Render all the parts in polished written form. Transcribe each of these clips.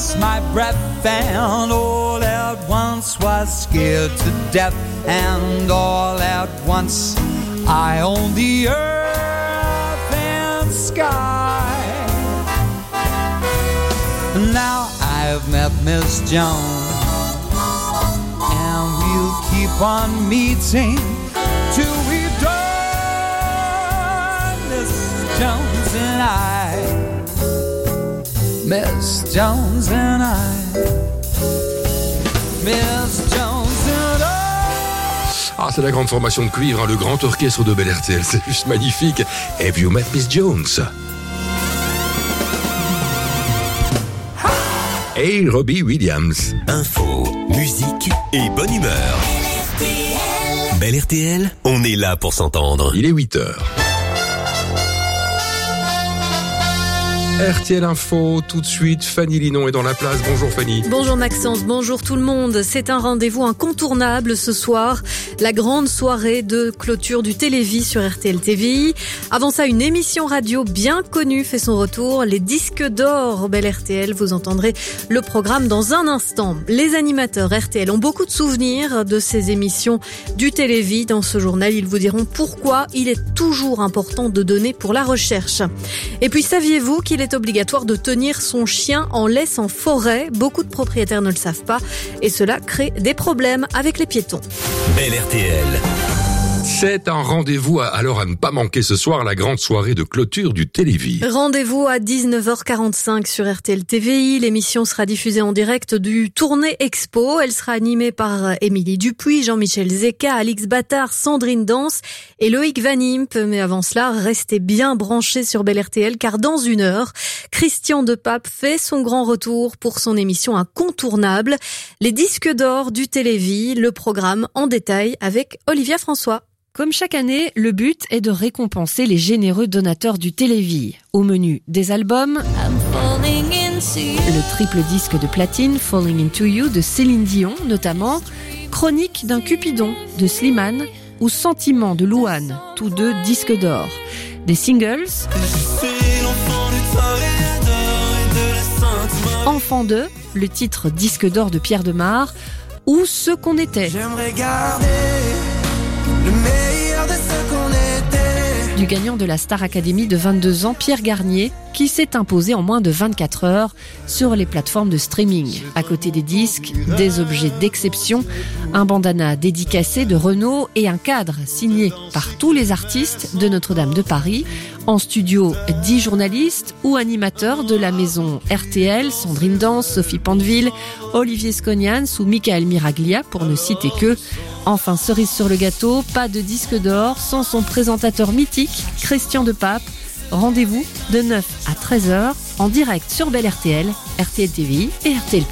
once my breath, and all at once was scared to death, and all at once I own the earth and sky. Now I've met Miss Jones, and we'll keep on meeting till we're done, Miss Jones and I, Miss Jones and I, Miss Jones and I. Ah, c'est la grande formation de cuivre, hein, le grand orchestre de Bel RTL, c'est juste magnifique. Have you met Miss Jones? Hey, Robbie Williams. Info, musique et bonne humeur. Bel RTL, on est là pour s'entendre. Il est 8h. RTL Info, tout de suite, Fanny Linon est dans la place. Bonjour Fanny. Bonjour Maxence, bonjour tout le monde. C'est un rendez-vous incontournable ce soir, la grande soirée de clôture du Télévis sur RTL TVI. Avant ça, une émission radio bien connue fait son retour, les disques d'or Bel RTL. Vous entendrez le programme dans un instant. Les animateurs RTL ont beaucoup de souvenirs de ces émissions du Télévis. Dans ce journal, ils vous diront pourquoi il est toujours important de donner pour la recherche. Et puis, saviez-vous qu'il est obligatoire de tenir son chien en laisse en forêt? Beaucoup de propriétaires ne le savent pas et cela crée des problèmes avec les piétons. Bel RTL. C'est un rendez-vous alors à ne pas manquer ce soir, la grande soirée de clôture du Télévis. Rendez-vous à 19h45 sur RTL TVI. L'émission sera diffusée en direct du Tournée Expo. Elle sera animée par Émilie Dupuis, Jean-Michel Zeka, Alix Battard, Sandrine Danse et Loïc Van Imp. Mais avant cela, restez bien branchés sur Bel RTL car dans une heure, Christian Depape fait son grand retour pour son émission incontournable, les disques d'or du Télévis, le programme en détail avec Olivia François. Comme chaque année, le but est de récompenser les généreux donateurs du Télévis. Au menu des albums, le triple disque de platine Falling Into You de Céline Dion notamment, Chronique d'un Cupidon de Slimane ou Sentiment de Louane, tous deux disques d'or. Des singles, Enfant 2, le titre disque d'or de Pierre Demar, ou Ce qu'on était. J'aimerais garder le meilleur de ce qu'on était. Du gagnant de la Star Academy de 22 ans, Pierre Garnier, qui s'est imposé en moins de 24 heures sur les plateformes de streaming. À côté des disques, des objets d'exception, un bandana dédicacé de Renaud et un cadre signé par tous les artistes de Notre-Dame de Paris. En studio, 10 journalistes ou animateurs de la maison RTL, Sandrine Danse, Sophie Pandeville, Olivier Sconians ou Michael Miraglia, pour ne citer que. Enfin, cerise sur le gâteau, pas de disque d'or sans son présentateur mythique, Christian Depape. Rendez-vous de 9 à 13h en direct sur Bel RTL, RTL TVI et RTL+.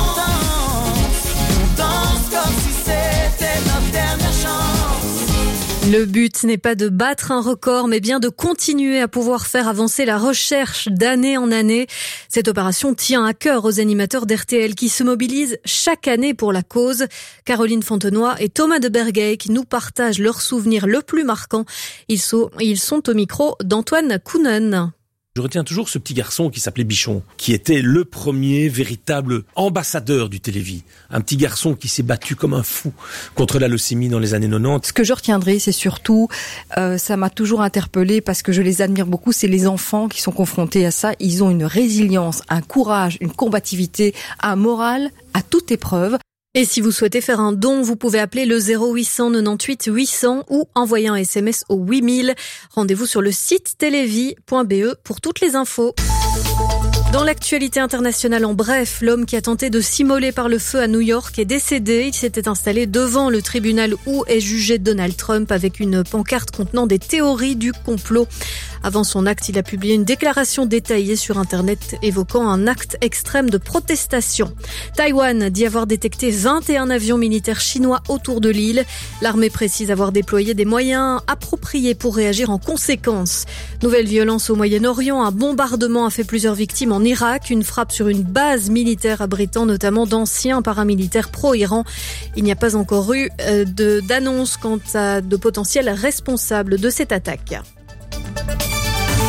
Le but n'est pas de battre un record, mais bien de continuer à pouvoir faire avancer la recherche d'année en année. Cette opération tient à cœur aux animateurs d'RTL qui se mobilisent chaque année pour la cause. Caroline Fontenoy et Thomas de Bergeyck nous partagent leurs souvenirs le plus marquants. Ils sont au micro d'Antoine Kounen. Je retiens toujours ce petit garçon qui s'appelait Bichon, qui était le premier véritable ambassadeur du Télévis. Un petit garçon qui s'est battu comme un fou contre la leucémie dans les années 90. Ce que je retiendrai, c'est surtout, ça m'a toujours interpellée parce que je les admire beaucoup, c'est les enfants qui sont confrontés à ça. Ils ont une résilience, un courage, une combativité, un moral à toute épreuve. Et si vous souhaitez faire un don, vous pouvez appeler le 0800 98 800 ou envoyer un SMS au 8000. Rendez-vous sur le site televis.be pour toutes les infos. Dans l'actualité internationale en bref, l'homme qui a tenté de s'immoler par le feu à New York est décédé. Il s'était installé devant le tribunal où est jugé Donald Trump avec une pancarte contenant des théories du complot. Avant son acte, il a publié une déclaration détaillée sur Internet évoquant un acte extrême de protestation. Taïwan dit avoir détecté 21 avions militaires chinois autour de l'île. L'armée précise avoir déployé des moyens appropriés pour réagir en conséquence. Nouvelle violence au Moyen-Orient, un bombardement a fait plusieurs victimes en Irak, une frappe sur une base militaire abritant notamment d'anciens paramilitaires pro-Iran. Il n'y a pas encore eu d'annonce quant à de potentiels responsables de cette attaque.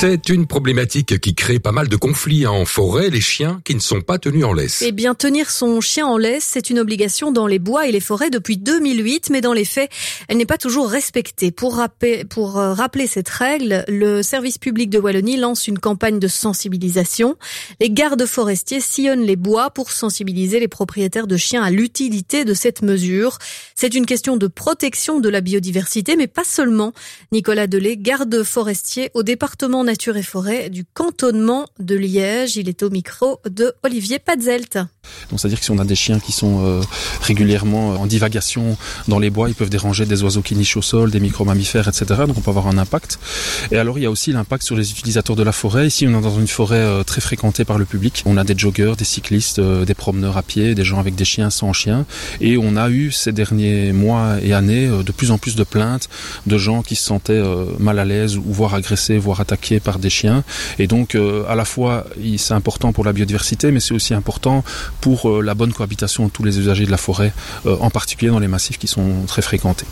C'est une problématique qui crée pas mal de conflits en forêt, les chiens qui ne sont pas tenus en laisse. Eh bien, tenir son chien en laisse, c'est une obligation dans les bois et les forêts depuis 2008, mais dans les faits, elle n'est pas toujours respectée. Pour rappeler cette règle, le service public de Wallonie lance une campagne de sensibilisation. Les gardes forestiers sillonnent les bois pour sensibiliser les propriétaires de chiens à l'utilité de cette mesure. C'est une question de protection de la biodiversité, mais pas seulement. Nicolas Delay, garde forestier au département Nature et Forêt du cantonnement de Liège. Il est au micro de Olivier Patzelt. Donc c'est-à-dire que si on a des chiens qui sont régulièrement en divagation dans les bois, ils peuvent déranger des oiseaux qui nichent au sol, des micro-mammifères, etc. Donc on peut avoir un impact. Et alors il y a aussi l'impact sur les utilisateurs de la forêt. Ici on est dans une forêt très fréquentée par le public. On a des joggeurs, des cyclistes, des promeneurs à pied, des gens avec des chiens, sans chiens. Et on a eu ces derniers mois et années de plus en plus de plaintes de gens qui se sentaient mal à l'aise ou voire agressés, voire attaqués par des chiens. Et donc à la fois c'est important pour la biodiversité, mais c'est aussi important pour la bonne cohabitation de tous les usagers de la forêt, en particulier dans les massifs qui sont très fréquentés.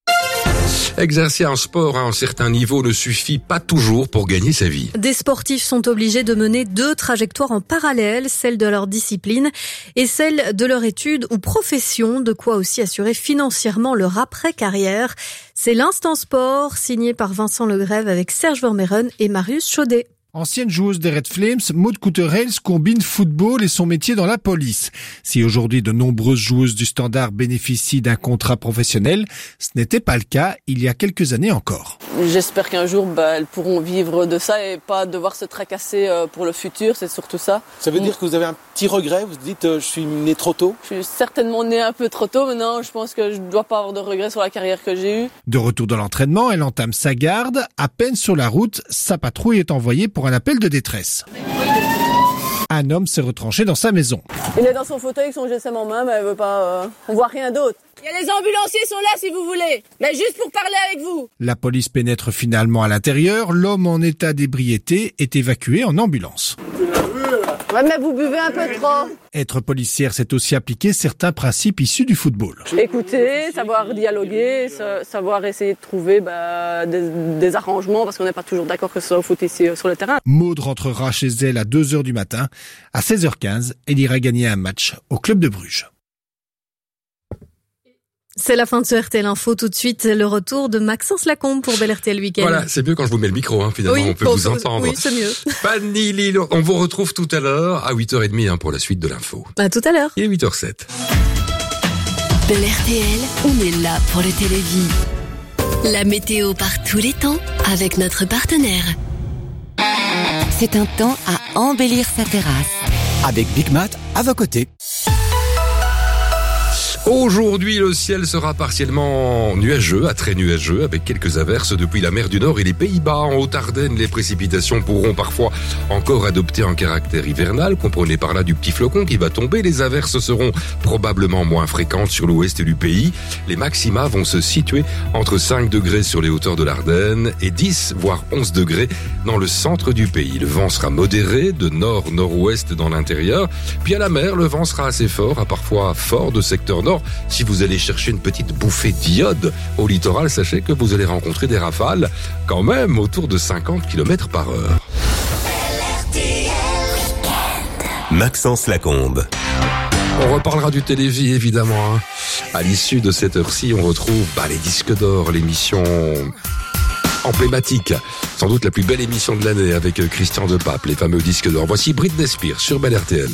Exercer un sport à un certain niveau ne suffit pas toujours pour gagner sa vie. Des sportifs sont obligés de mener 2 trajectoires en parallèle, celle de leur discipline et celle de leur étude ou profession, de quoi aussi assurer financièrement leur après-carrière. C'est l'Instant Sport, signé par Vincent Legrève avec Serge Vermeuren et Marius Chaudet. Ancienne joueuse des Red Flames, Maud Couterels combine football et son métier dans la police. Si aujourd'hui de nombreuses joueuses du Standard bénéficient d'un contrat professionnel, ce n'était pas le cas il y a quelques années encore. J'espère qu'un jour elles pourront vivre de ça et pas devoir se tracasser pour le futur, c'est surtout ça. Ça veut dire que vous avez un petit regret, vous dites je suis née trop tôt? Je suis certainement née un peu trop tôt, maintenant je pense que je ne dois pas avoir de regrets sur la carrière que j'ai eue. De retour dans l'entraînement, elle entame sa garde. À peine sur la route, sa patrouille est envoyée pour un appel de détresse. Un homme s'est retranché dans sa maison. Il est dans son fauteuil avec son GSM en main, mais elle veut pas. On voit rien d'autre. Il y a les ambulanciers sont là si vous voulez, mais juste pour parler avec vous. La police pénètre finalement à l'intérieur. L'homme en état d'ébriété est évacué en ambulance. Ouais, mais vous buvez un peu trop. Être policière, c'est aussi appliquer certains principes issus du football. Écouter, savoir dialoguer, savoir essayer de trouver des arrangements, parce qu'on n'est pas toujours d'accord que ce soit au foot ici sur le terrain. Maud rentrera chez elle à 2h du matin. À 16h15, elle ira gagner un match au club de Bruges. C'est la fin de ce RTL Info. Tout de suite, le retour de Maxence Lacombe pour Bel RTL Week-end. Voilà, c'est mieux quand je vous mets le micro, finalement, oui, on peut vous entendre. Oui, c'est mieux. Fanny Lilo, on vous retrouve tout à l'heure à 8h30 pour la suite de l'info. À tout à l'heure. Il est 8h07. Bel RTL, on est là pour le télévis. La météo par tous les temps avec notre partenaire. C'est un temps à embellir sa terrasse. Avec Big Mat à vos côtés. Aujourd'hui, le ciel sera partiellement nuageux, à très nuageux, avec quelques averses depuis la mer du Nord et les Pays-Bas. En Haute-Ardenne, les précipitations pourront parfois encore adopter un caractère hivernal. Comprenez par là du petit flocon qui va tomber. Les averses seront probablement moins fréquentes sur l'ouest du pays. Les maxima vont se situer entre 5 degrés sur les hauteurs de l'Ardenne et 10 voire 11 degrés dans le centre du pays. Le vent sera modéré de nord-nord-ouest dans l'intérieur. Puis à la mer, le vent sera assez fort, parfois fort de secteur nord. Si vous allez chercher une petite bouffée d'iode au littoral, sachez que vous allez rencontrer des rafales quand même autour de 50 km/h. Maxence Lacombe. On reparlera du télévis évidemment. À l'issue de cette heure-ci, on retrouve les disques d'or, l'émission emblématique, sans doute la plus belle émission de l'année avec Christian Depape, les fameux disques d'or. Voici Britney Spears sur Bel RTL.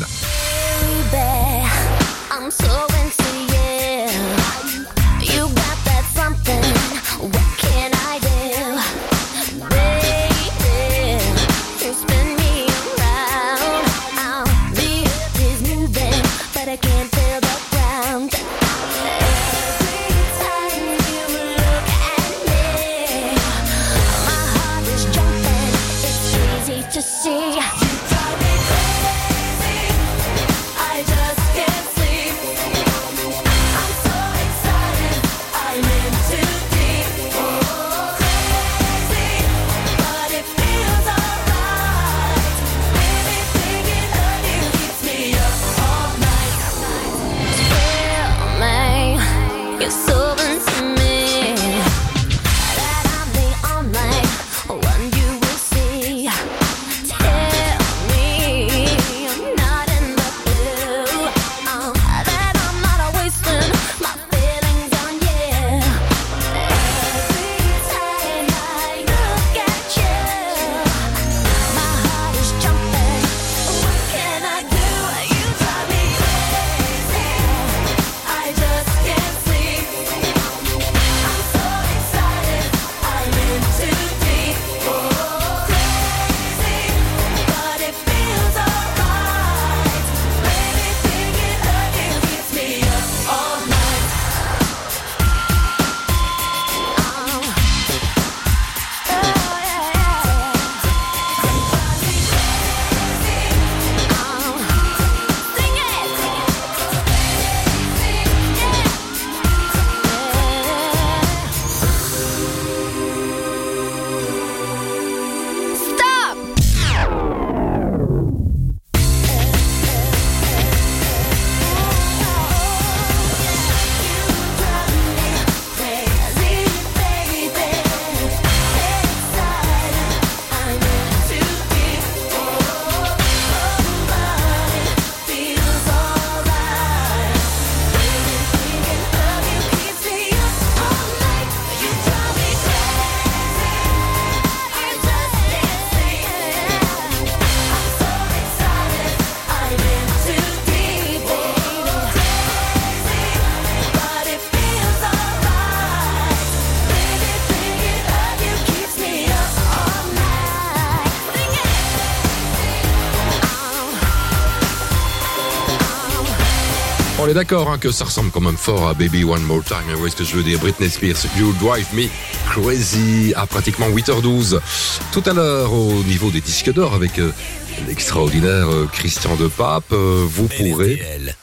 On est d'accord que ça ressemble quand même fort à Baby One More Time. Vous voyez ce que je veux dire? Britney Spears, You Drive Me Crazy, à pratiquement 8h12. Tout à l'heure, au niveau des disques d'or, avec l'extraordinaire Christian Depape, vous pourrez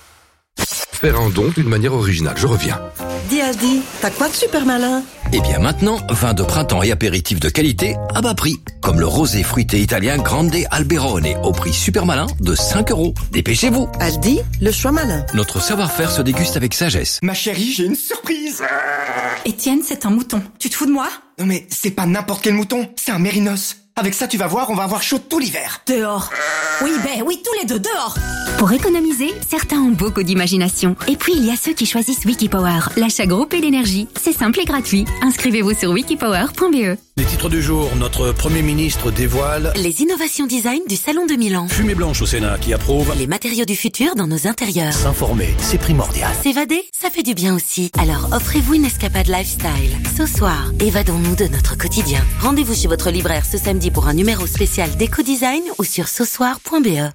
faire un don d'une manière originale. Je reviens. Dis Aldi, t'as quoi de super malin? Eh bien maintenant, vin de printemps et apéritifs de qualité à bas prix. Comme le rosé fruité italien Grande Alberone au prix super malin de 5 €. Dépêchez-vous. Aldi, le choix malin. Notre savoir-faire se déguste avec sagesse. Ma chérie, j'ai une surprise. Étienne, c'est un mouton. Tu te fous de moi? Non mais c'est pas n'importe quel mouton, c'est un mérinos. Avec ça, tu vas voir, on va avoir chaud tout l'hiver. Dehors. Oui, tous les deux, dehors. Pour économiser, certains ont beaucoup d'imagination. Et puis, il y a ceux qui choisissent Wikipower, l'achat groupé d'énergie. C'est simple et gratuit. Inscrivez-vous sur wikipower.be. Les titres du jour, notre Premier ministre dévoile les innovations design du Salon de Milan. Fumée blanche au Sénat qui approuve les matériaux du futur dans nos intérieurs. S'informer, c'est primordial. S'évader, ça fait du bien aussi. Alors offrez-vous une escapade lifestyle. Ce soir, évadons-nous de notre quotidien. Rendez-vous chez votre libraire ce samedi pour un numéro spécial d'éco-design ou sur sosoir.be.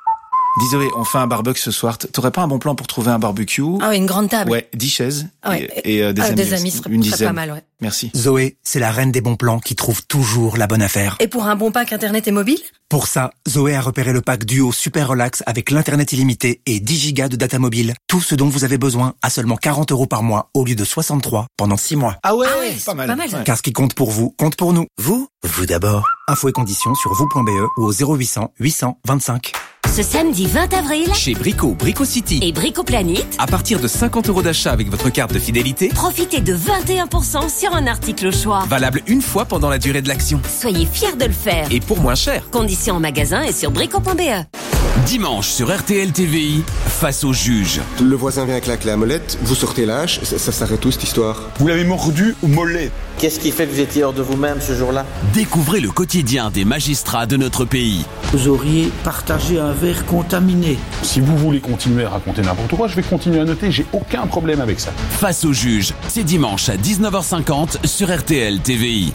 Dis Zoé, on fait un barbecue ce soir. T'aurais pas un bon plan pour trouver un barbecue? Ah oui, une grande table. Ouais, 10 chaises. Ouais. Et des amis serait une dizaine. pas mal, ouais. Merci. Zoé, c'est la reine des bons plans qui trouve toujours la bonne affaire. Et pour un bon pack internet et mobile? Pour ça, Zoé a repéré le pack Duo Super Relax avec l'internet illimité et 10 gigas de data mobile. Tout ce dont vous avez besoin à seulement 40 € par mois au lieu de 63 pendant 6 mois. Ah ouais, pas mal. Car ce qui compte pour vous, compte pour nous. Vous d'abord. Infos et conditions sur vous.be ou au 0800 800 25. Ce samedi 20 avril, Chez Brico City. et Brico Planet, À partir de 50 € d'achat avec votre carte de fidélité, profitez de 21% sur un article au choix. valable une fois pendant la durée de l'action. Soyez fiers de le faire. Et pour moins cher. Conditions en magasin et sur brico.be. Dimanche sur RTL TVI, face au juge. Le voisin vient claquer la molette, vous sortez l'âche, ça s'arrête où cette histoire? Vous l'avez mordu au mollet. Qu'est-ce qui fait que vous étiez hors de vous-même ce jour-là? Découvrez le quotidien des magistrats de notre pays. Vous auriez partagé un verre contaminé. Si vous voulez continuer à raconter n'importe quoi, je vais continuer à noter, j'ai aucun problème avec ça. Face au juge, c'est dimanche à 19h50 sur RTL TVI.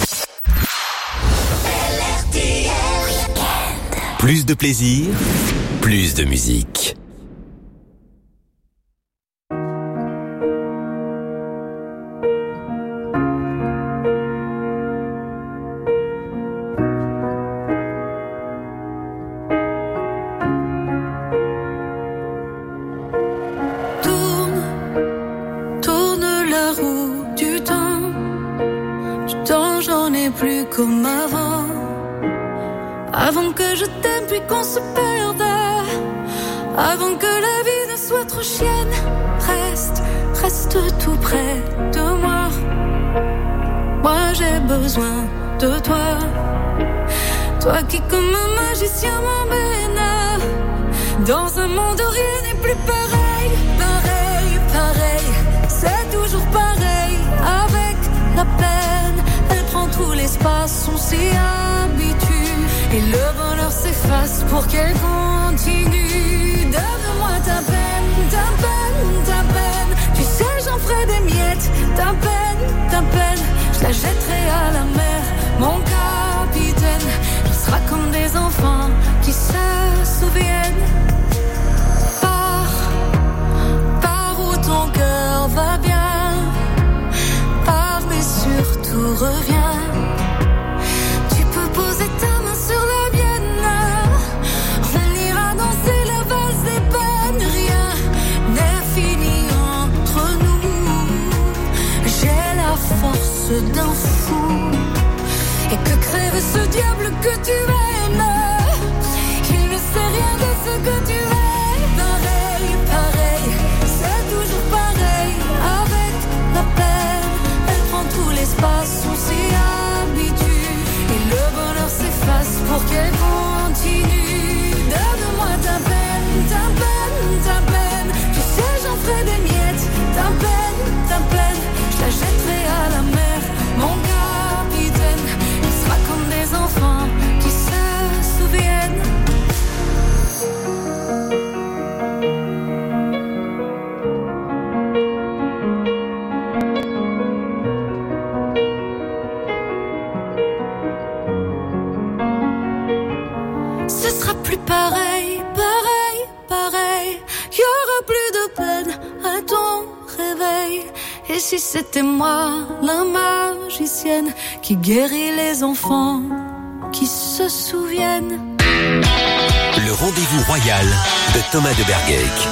Plus de plaisir, plus de musique. Tourne la roue du temps j'en ai plus comme avant. Avant que je t'aime puis qu'on se perde, avant que la vie ne soit trop chienne, reste tout près de moi. Moi j'ai besoin de toi, toi qui comme un magicien m'emmène dans un monde où rien n'est plus pareil, c'est toujours pareil. Avec la peine, elle prend tout l'espace, on s'y habitue. Et le bonheur s'efface pour qu'elle continue. Donne-moi ta peine. Tu sais, j'en ferai des miettes. Ta peine, je la jetterai à la mer. Mon capitaine, on sera comme des enfants qui se souviennent. Par où ton cœur va bien. Pars, mais surtout reviens. Tu peux poser ta main sur la mienne. On ira danser la valse des peines. Rien n'est fini entre nous. J'ai la force d'un fou. Et que crève ce diable que tu aimes. Il ne sait rien de ce que tu es. Pareil, c'est toujours pareil. Avec la peine, elle prend tout l'espace, on s'y habitue. Et le bonheur s'efface pour qu'elle continue. Donne-moi ta peine. Tu sais, j'en ferai des miettes. Ta peine, je la jetterai à la mer. Mon capitaine, il sera comme des enfants qui savent. Et si c'était moi, la magicienne, qui guérit les enfants, qui se souviennent. Le rendez-vous royal de Thomas de Bergeyck.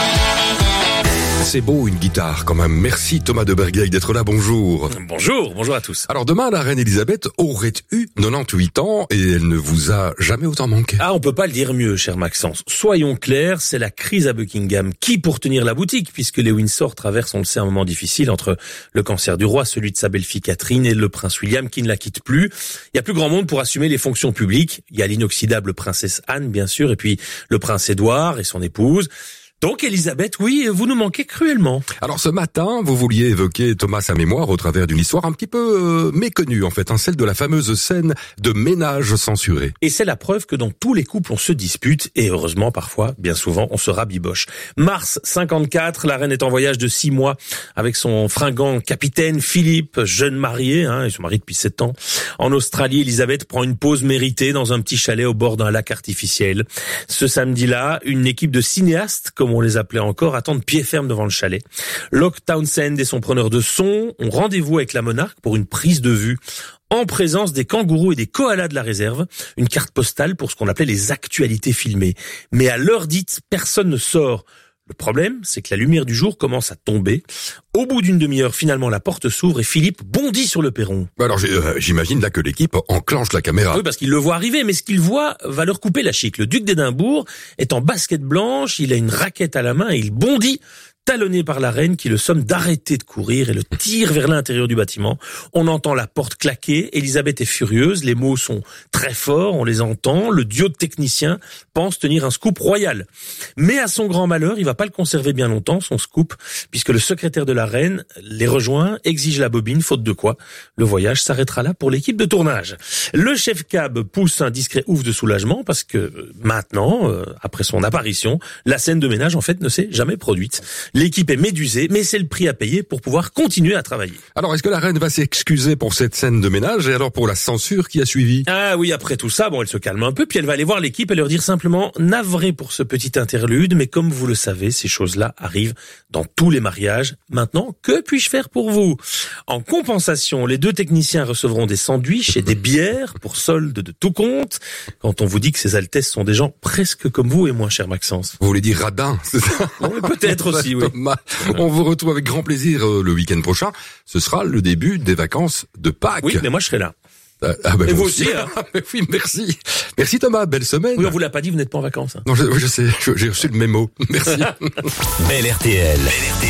C'est beau une guitare quand même. Merci Thomas de Bergeyck d'être là, bonjour. Bonjour à tous. Alors demain, la reine Elisabeth aurait eu 98 ans et elle ne vous a jamais autant manqué. Ah, on peut pas le dire mieux, cher Maxence. Soyons clairs, c'est la crise à Buckingham. Qui pour tenir la boutique, puisque les Windsor traversent, on le sait, un moment difficile entre le cancer du roi, celui de sa belle-fille Catherine et le prince William qui ne la quitte plus. Il y a plus grand monde pour assumer les fonctions publiques. Il y a l'inoxydable princesse Anne, bien sûr, et puis le prince Édouard et son épouse. Donc, Elisabeth, oui, vous nous manquez cruellement. Alors, ce matin, vous vouliez évoquer, Thomas, sa mémoire au travers d'une histoire un petit peu méconnue, en fait, celle de la fameuse scène de ménage censurée. Et c'est la preuve que dans tous les couples, on se dispute, et heureusement, parfois, bien souvent, on se rabiboche. Mars 54, la reine est en voyage de 6 mois avec son fringant capitaine Philippe, jeune marié, ils sont mariés depuis 7 ans. En Australie, Elisabeth prend une pause méritée dans un petit chalet au bord d'un lac artificiel. Ce samedi-là, une équipe de cinéastes, comme on les appelait encore, attendent pied ferme devant le chalet. Locke Townsend et son preneur de son ont rendez-vous avec la monarque pour une prise de vue en présence des kangourous et des koalas de la réserve, une carte postale pour ce qu'on appelait les actualités filmées. Mais à l'heure dite, personne ne sort. Le problème, c'est que la lumière du jour commence à tomber. Au bout d'une demi-heure, finalement, la porte s'ouvre et Philippe bondit sur le perron. Alors, j'imagine là que l'équipe enclenche la caméra. Oui, parce qu'il le voit arriver, mais ce qu'il voit va leur couper la chic. Le duc d'Édimbourg est en basket blanche, il a une raquette à la main et il bondit, talonné par la reine qui le somme d'arrêter de courir et le tire vers l'intérieur du bâtiment. On entend la porte claquer, Elisabeth est furieuse, les mots sont très forts, on les entend, le duo de techniciens pense tenir un scoop royal. Mais à son grand malheur, il va pas le conserver bien longtemps, son scoop, puisque le secrétaire de la reine les rejoint, exige la bobine, faute de quoi le voyage s'arrêtera là pour l'équipe de tournage. Le chef cab pousse un discret ouf de soulagement parce que maintenant, après son apparition, la scène de ménage en fait ne s'est jamais produite. L'équipe est médusée, mais c'est le prix à payer pour pouvoir continuer à travailler. Alors, est-ce que la reine va s'excuser pour cette scène de ménage et alors pour la censure qui a suivi? Ah oui, après tout ça, elle se calme un peu, puis elle va aller voir l'équipe et leur dire simplement « Navré pour ce petit interlude, mais comme vous le savez, ces choses-là arrivent dans tous les mariages. Maintenant, que puis-je faire pour vous ?» En compensation, les deux techniciens recevront des sandwichs et des bières pour solde de tout compte. Quand on vous dit que ces altesses sont des gens presque comme vous et moi, cher Maxence. Vous voulez dire radin, c'est ça? Peut-être aussi, oui. On vous retrouve avec grand plaisir le week-end prochain. Ce sera le début des vacances de Pâques. Oui, mais moi je serai là. Et vous aussi, hein. Oui, merci. Merci Thomas, belle semaine. Oui, on vous l'a pas dit, vous n'êtes pas en vacances. Non, je sais, j'ai reçu le mémo. Merci. Belle RTL.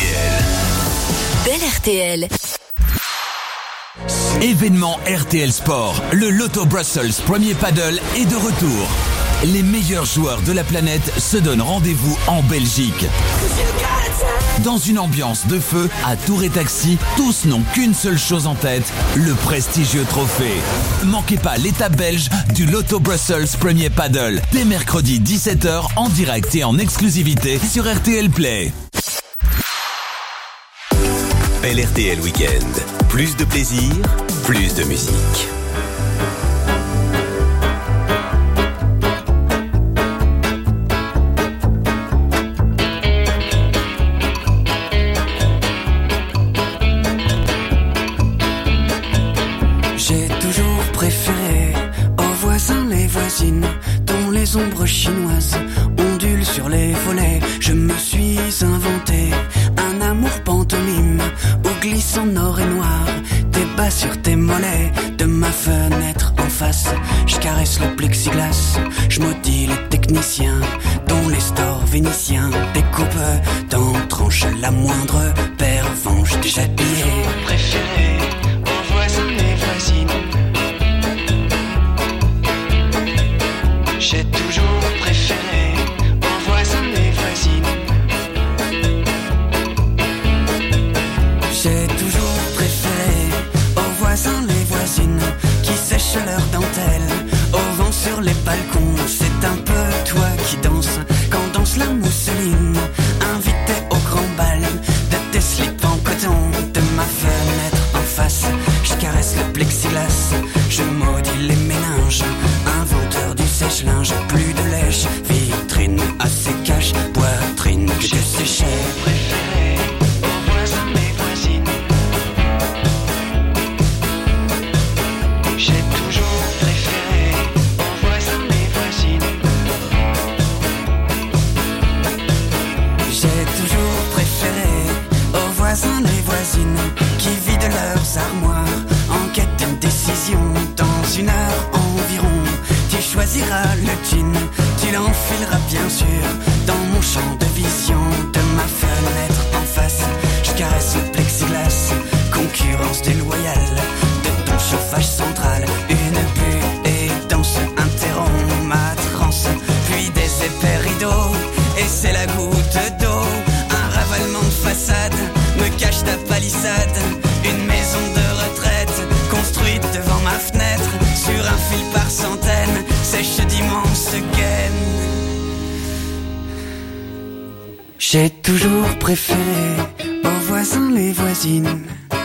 Belle RTL. Événement RTL Sport, le Lotto Brussels Premier Paddle est de retour. Les meilleurs joueurs de la planète se donnent rendez-vous en Belgique. Dans une ambiance de feu, à Tour et Taxi, tous n'ont qu'une seule chose en tête, le prestigieux trophée. Manquez pas l'étape belge du Lotto Brussels Premier Paddle, dès mercredi 17h en direct et en exclusivité sur RTL Play. Belle RTL Week-end. Plus de plaisir, plus de musique. Dont les ombres chinoises ondulent sur les volets. Je me suis inventé un amour pantomime où glissant nord et noir tes bas sur tes mollets. De ma fenêtre en face, je caresse le plexiglas. Je maudis les techniciens dont les stores vénitiens découpent dans tranches la moindre pervenche déjà pliée. Préféré aux voisins et voisines. J'ai toujours préféré aux voisins et voisines. J'ai toujours préféré aux voisins les voisines qui sèchent leurs dentelles au vent sur les balcons. C'est un peu toi qui danse quand danse la mousseline. Invité au grand bal de tes slips en coton. De ma fenêtre en face, je caresse le plexiglas. Je maudis les méninges, inventeur du sèche-linge. Plus de lèche, vitrine à sécage, poitrine que je séchais. Préféré aux voisins et voisines. armoires, en quête d'une décision. Dans 1 heure environ, tu choisiras le jean, tu l'enfileras bien sûr. Dans mon champ de vision, de ma fenêtre en face, je caresse le plexiglas. Concurrence déloyale de ton chauffage central. Une buée danse interrompt ma transe, puis des épais rideaux, et c'est la goutte d'eau. Un ravalement de façade me cache ta palissade. Une maison de retraite construite devant ma fenêtre, sur un fil par centaines, sèche d'immenses gaines. J'ai toujours préféré aux voisins les voisines.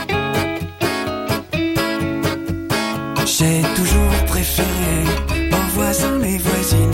J'ai toujours préféré aux voisins les voisines.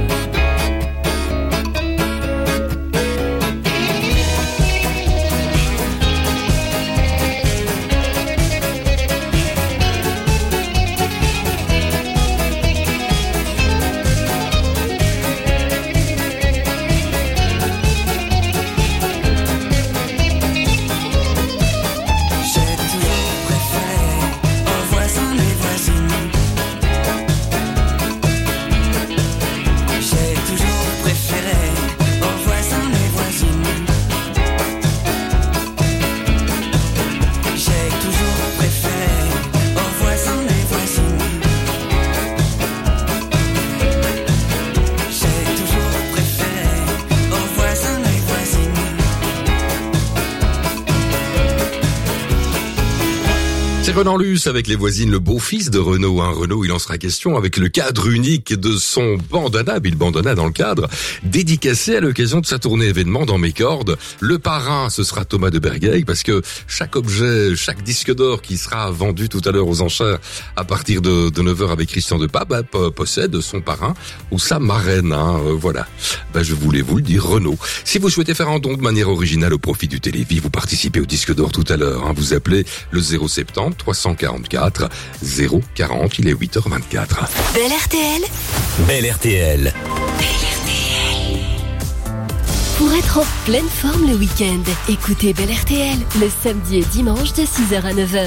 Renan Luce avec les voisines, le beau-fils de Renaud. Renaud, il en sera question avec le cadre unique de son bandana, Bill Bandana dans le cadre, dédicacé à l'occasion de sa tournée événement dans mes cordes. Le parrain, ce sera Thomas de Bergueil, parce que chaque objet, chaque disque d'or qui sera vendu tout à l'heure aux enchères à partir de 9h avec Christian de Pape, possède son parrain ou sa marraine. Voilà. Je voulais vous le dire, Renaud. Si vous souhaitez faire un don de manière originale au profit du Télévis, vous participez au disque d'or tout à l'heure. Vous appelez le 070 344 040, il est 8h24. Belle RTL. Belle RTL. Pour être en pleine forme le week-end, écoutez Belle RTL le samedi et dimanche de 6h à 9h.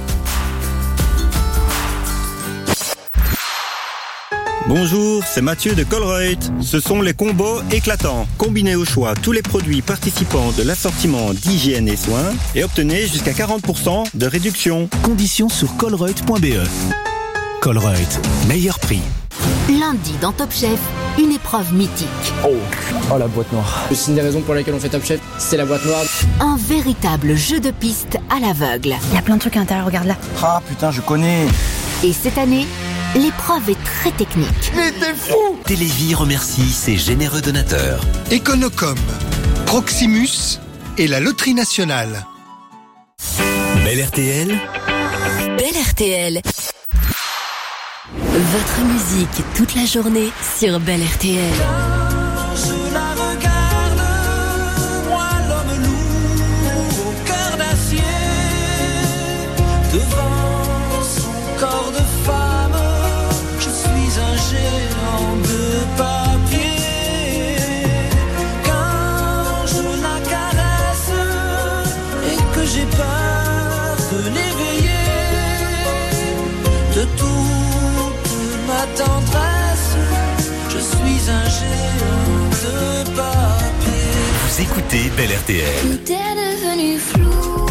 Bonjour, c'est Mathieu de Colruyt. Ce sont les combos éclatants. Combinez au choix tous les produits participants de l'assortiment d'hygiène et soins et obtenez jusqu'à 40% de réduction. Conditions sur colruyt.be. Colruyt, meilleur prix. Lundi dans Top Chef, une épreuve mythique. Oh la boîte noire. C'est une des raisons pour lesquelles on fait Top Chef, c'est la boîte noire. Un véritable jeu de piste à l'aveugle. Il y a plein de trucs à l'intérieur, regarde là. Ah putain, je connais. Et cette année, l'épreuve est très technique. Mais t'es fou! Télévis remercie ses généreux donateurs. Econocom, Proximus et la Loterie Nationale. Belle RTL. Belle RTL. Votre musique toute la journée sur Belle RTL. Quand je la regarde, moi l'homme lourd au cœur d'acier, devant son corps de femme, je suis un géant de papier. Quand je la caresse et que j'ai peur de l'éveiller, de toute ma tendresse, je suis un géant de papier. Vous écoutez Belle RTL. Tout est devenu flou,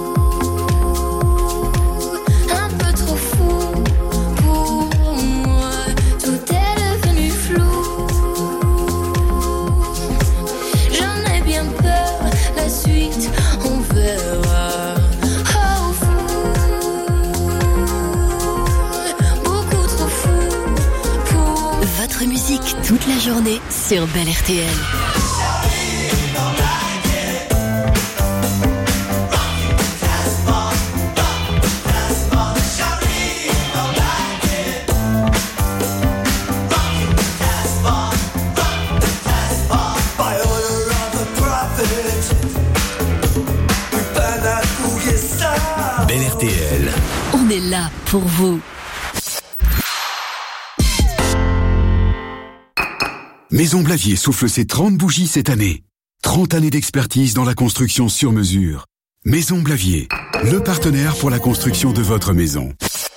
un peu trop fou pour moi. Tout est devenu flou, j'en ai bien peur, la suite on verra. Oh fou, beaucoup trop fou pour... Votre musique toute la journée sur Belle RTL. Belle RTL. On est là pour vous. Maison Blavier souffle ses 30 bougies cette année. 30 années d'expertise dans la construction sur mesure. Maison Blavier, le partenaire pour la construction de votre maison.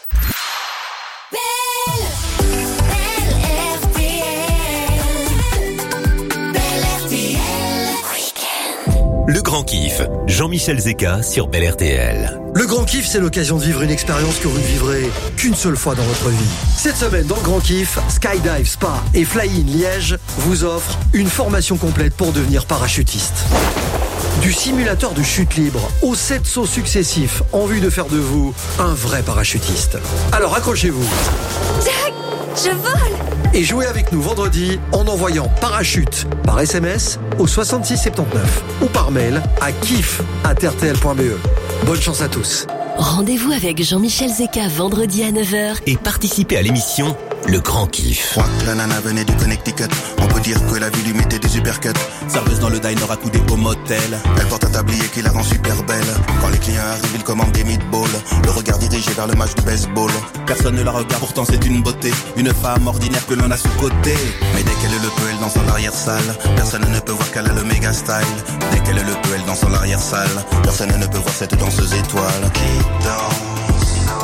Le Grand Kiff, Jean-Michel Zeka sur Bel RTL. Le Grand Kiff, c'est l'occasion de vivre une expérience que vous ne vivrez qu'une seule fois dans votre vie. Cette semaine, dans le Grand Kiff, Skydive Spa et Fly In Liège vous offrent une formation complète pour devenir parachutiste. Du simulateur de chute libre aux 7 sauts successifs en vue de faire de vous un vrai parachutiste. Alors accrochez-vous. Jack, je vole! Et jouez avec nous vendredi en envoyant parachute par SMS au 6679 ou par mail à kiff@rtl.be. Bonne chance à tous. Rendez-vous avec Jean-Michel Zeka vendredi à 9h. Et participez à l'émission Le Grand Kiff. La nana venait du Connecticut. On peut dire que la vie lui mettait des uppercuts. Serveuse dans le diner accoudée au motel. Elle porte un tablier qui la rend super belle. Quand les clients arrivent, ils commandent des meatballs. Le regard dirigé vers le match du baseball. Personne ne la regarde, pourtant c'est une beauté. Une femme ordinaire que l'on a sous-côté. Mais dès qu'elle le peut, elle danse dans l'arrière-salle. Personne ne peut voir qu'elle a le méga style. Dès qu'elle le peut, elle danse dans l'arrière-salle. Personne ne peut voir cette danseuse étoile qui danse.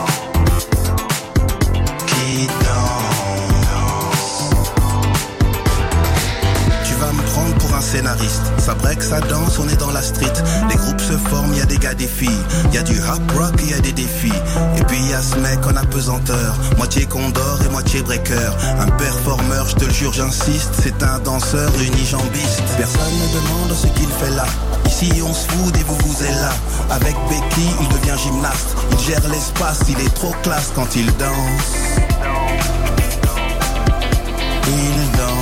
Qui danse. Tu vas me prendre pour un scénariste. Ça break, ça danse, on est dans la street. Les groupes se forment, y a des gars, des filles. Y a du rap rock et y a des défis. Et puis y a ce mec en apesanteur. Moitié condor et moitié breaker. Un performeur, je te le jure, j'insiste. C'est un danseur unijambiste. Personne ne demande ce qu'il fait là. Ici on se fout et vous êtes là. Avec Becky, il devient gymnaste. Il gère l'espace, il est trop classe quand il danse. Il danse.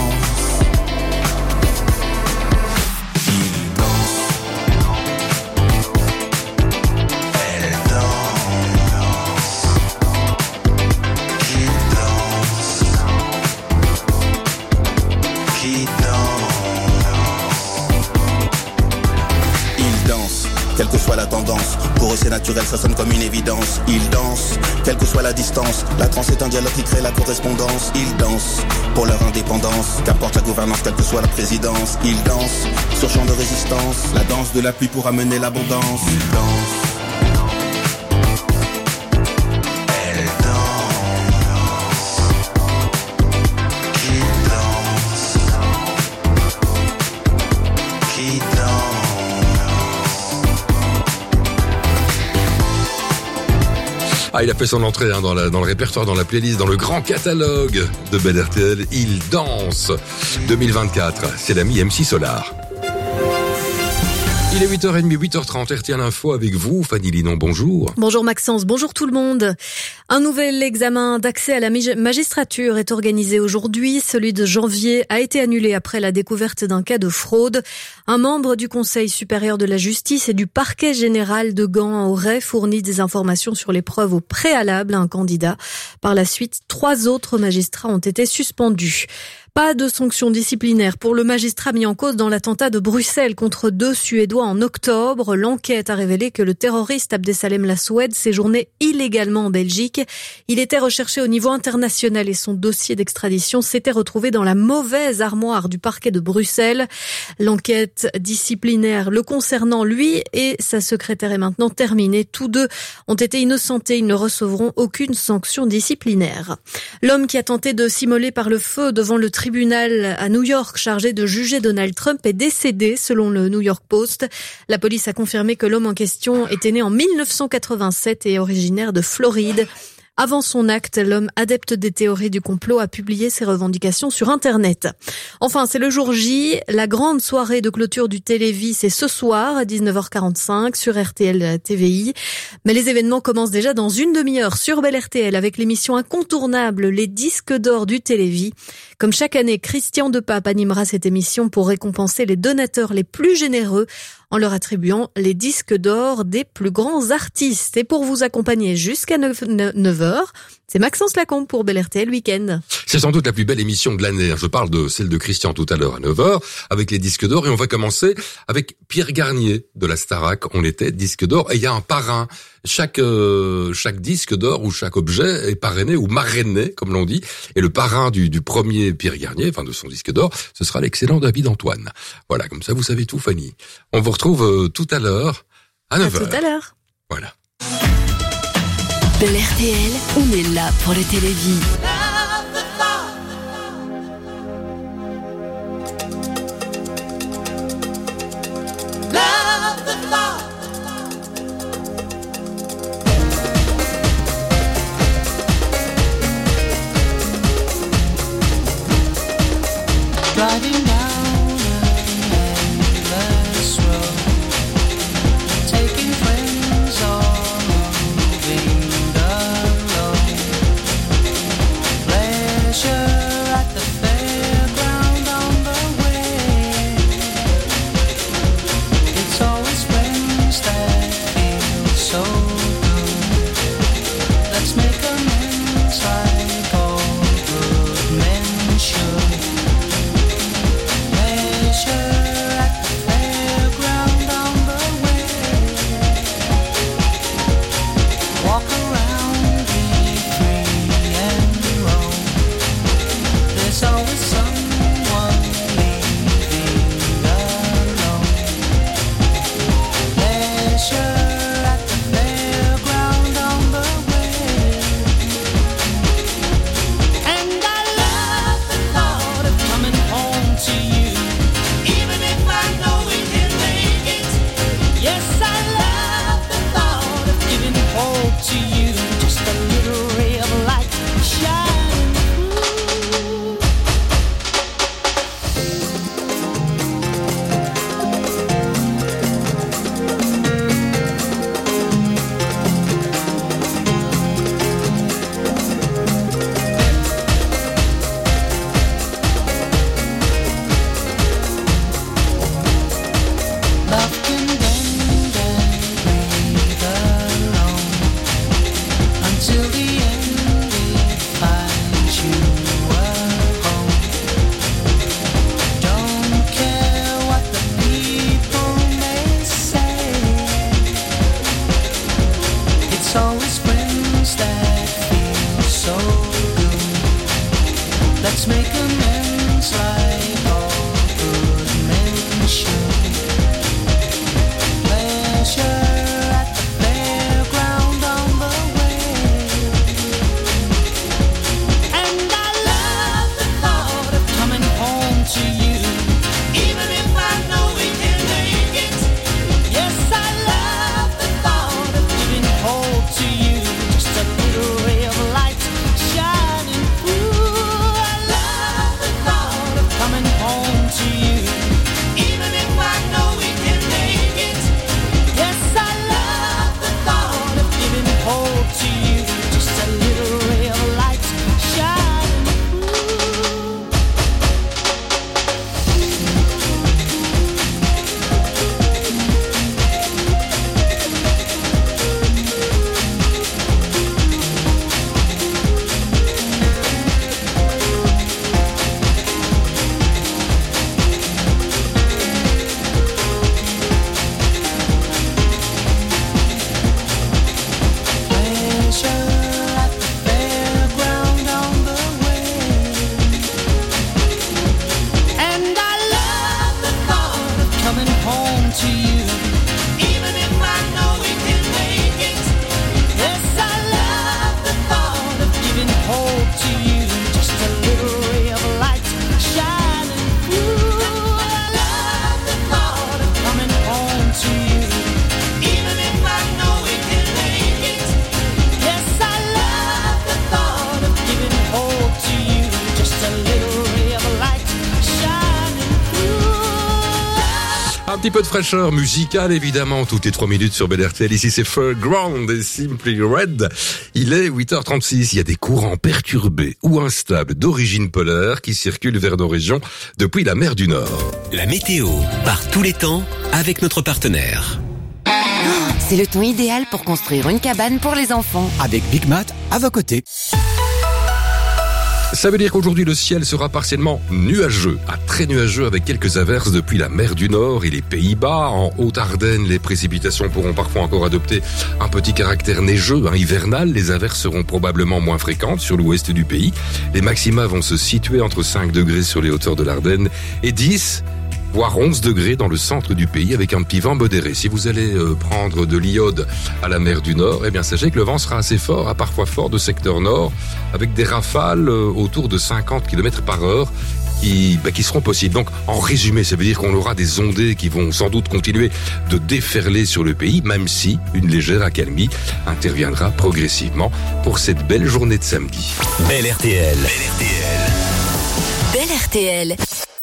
Quelle que soit la tendance, pour eux c'est naturel, ça sonne comme une évidence. Ils dansent, quelle que soit la distance. La transe est un dialogue qui crée la correspondance. Ils dansent pour leur indépendance, qu'importe la gouvernance, quelle que soit la présidence. Ils dansent sur champ de résistance. La danse de la pluie pour amener l'abondance. Ils dansent. Ah, il a fait son entrée dans le répertoire, dans la playlist, dans le grand catalogue de Bel RTL. Il danse 2024. C'est l'ami MC Solar. Il est 8h30, 8h30, RTL Info avec vous, Fanny Linon, bonjour. Bonjour Maxence, bonjour tout le monde. Un nouvel examen d'accès à la magistrature est organisé aujourd'hui. Celui de janvier a été annulé après la découverte d'un cas de fraude. Un membre du Conseil supérieur de la justice et du parquet général de Gand aurait fourni des informations sur les preuves au préalable à un candidat. Par la suite, 3 autres magistrats ont été suspendus. Pas de sanctions disciplinaires pour le magistrat mis en cause dans l'attentat de Bruxelles contre 2 Suédois en octobre. L'enquête a révélé que le terroriste Abdesalem Lasoued séjournait illégalement en Belgique. Il était recherché au niveau international et son dossier d'extradition s'était retrouvé dans la mauvaise armoire du parquet de Bruxelles. L'enquête disciplinaire le concernant, lui et sa secrétaire, est maintenant terminée. Tous 2 ont été innocentés. Ils ne recevront aucune sanction disciplinaire. L'homme qui a tenté de s'immoler par le feu devant le tribunal à New York chargé de juger Donald Trump est décédé, selon le New York Post. La police a confirmé que l'homme en question était né en 1987 et originaire de Floride. Avant son acte, l'homme adepte des théories du complot a publié ses revendications sur Internet. Enfin, c'est le jour J. La grande soirée de clôture du Télévis, c'est ce soir à 19h45 sur RTL TVI. Mais les événements commencent déjà dans une demi-heure sur Bel RTL avec l'émission incontournable Les Disques d'Or du Télévis. Comme chaque année, Christian Depape animera cette émission pour récompenser les donateurs les plus généreux en leur attribuant les disques d'or des plus grands artistes. Et pour vous accompagner jusqu'à 9h, c'est Maxence Lacombe pour Bel RTL Week-end. C'est sans doute la plus belle émission de l'année. Je parle de celle de Christian tout à l'heure à 9h avec les disques d'or et on va commencer avec Pierre Garnier de la Starac. On était disque d'or et il y a un parrain. Chaque disque d'or ou chaque objet est parrainé ou marrainé, comme l'on dit. Et le parrain du premier Pierre Garnier, enfin de son disque d'or, ce sera l'excellent David Antoine. Voilà, comme ça vous savez tout, Fanny. On vous retrouve tout à l'heure à 9h. À tout à l'heure. Voilà. Bel RTL, on est là pour le télévis. Driving down an endless road, taking friends or moving alone. Pleasure at the fairground on the way. It's always friends that feel so good. Let's make amends like all good men should. At the fairground on the way. Walk around, be free and roam. There's always someone leaving alone. Pleasure at the fairground on the way. And I love the thought of coming home to you. Yes, I love the thought of giving hope to you. Just a little ray of light shining through. Love can bend and breathe alone until the end it finds you alone. Don't care what the people may say. It's always friends that feel so good. Let's make amends like all good men should. Pleasure at the fairground on the way. And I love the thought of coming home to you, even if I know we can make it. Yes, I love the thought of giving hope to you, just a little ray of light shining through. I love the thought of coming home to you, even if I know we can make it. Yes, I love the thought of giving hope to you, just a little ray of light shining through. Pleasure at the fairground on the way. And I love the thought of coming home to you, even if I know we can make it. Yes, I love the thought of giving hope to you, just a little ray of light shining through. I love the thought of coming home to you, even if I know we can make it. Yes, I love the thought of giving hope to you, just a little ray of light shining through. Un petit peu de fraîcheur musicale, évidemment, toutes les 3 minutes sur Bel RTL. Ici, c'est Fairground et Simply Red. Il est 8h36. Il y a des courants perturbés ou instables d'origine polaire qui circulent vers nos régions depuis la mer du Nord. La météo, par tous les temps, avec notre partenaire. C'est le ton idéal pour construire une cabane pour les enfants. Avec Big Mat à vos côtés. Ça veut dire qu'aujourd'hui le ciel sera partiellement nuageux, à très nuageux avec quelques averses depuis la mer du Nord et les Pays-Bas. En Haute-Ardenne, les précipitations pourront parfois encore adopter un petit caractère neigeux, hivernal. Les averses seront probablement moins fréquentes sur l'ouest du pays. Les maxima vont se situer entre 5 degrés sur les hauteurs de l'Ardenne et 10 voire 11 degrés dans le centre du pays avec un petit vent modéré. Si vous allez prendre de l'iode à la mer du Nord, eh bien sachez que le vent sera assez fort, à parfois fort de secteur nord, avec des rafales autour de 50 km par heure qui seront possibles. Donc en résumé, ça veut dire qu'on aura des ondées qui vont sans doute continuer de déferler sur le pays, même si une légère accalmie interviendra progressivement pour cette belle journée de samedi. Belle RTL. Belle RTL.